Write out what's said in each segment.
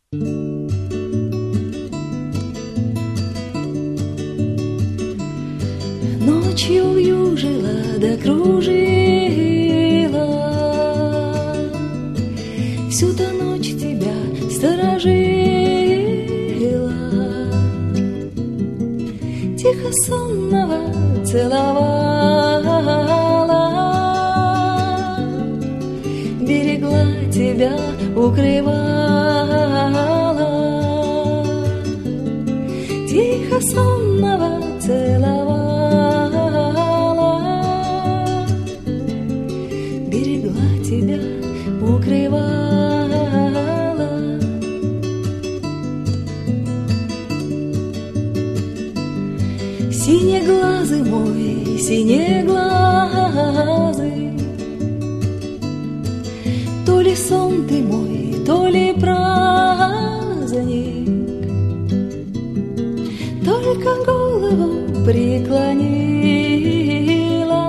Ночью вьюжила да кружила, всю-то ночь тебя сторожила, тихо сонного целовала, берегла тебя, укрывала, тихо сонного целовала, берегла тебя, укрывала. Синеглазый мой, синеглазый, то ли сон ты мой, то ли праздник, только голову преклонила,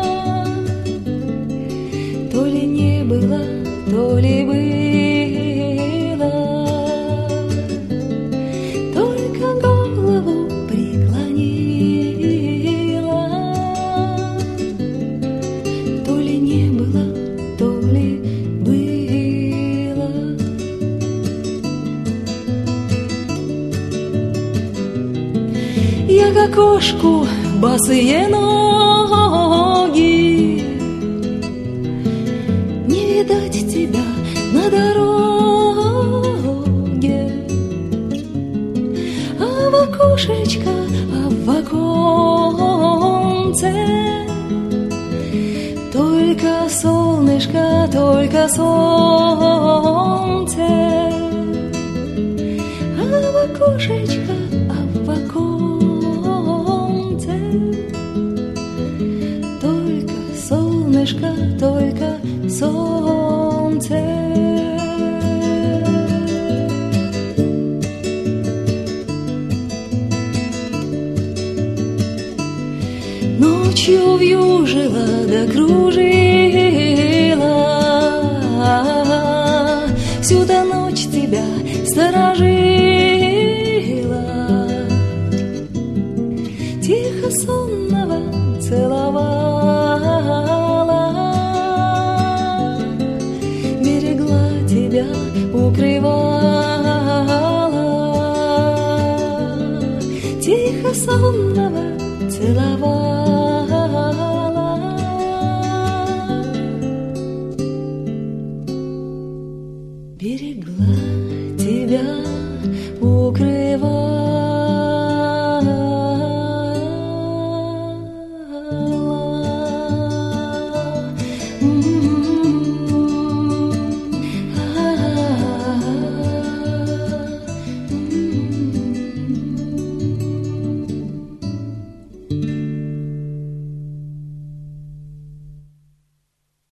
то ли не было, то ли было, только голову преклонила, то ли не было, то ли было. Я как кошку босые ноги, не видать тебя на дороге, а в окошечко, а в оконце только солнышко, только солнце, а в окошечко, а в оконце только солнышко, только солнце. Ночью вьюжила да кружила,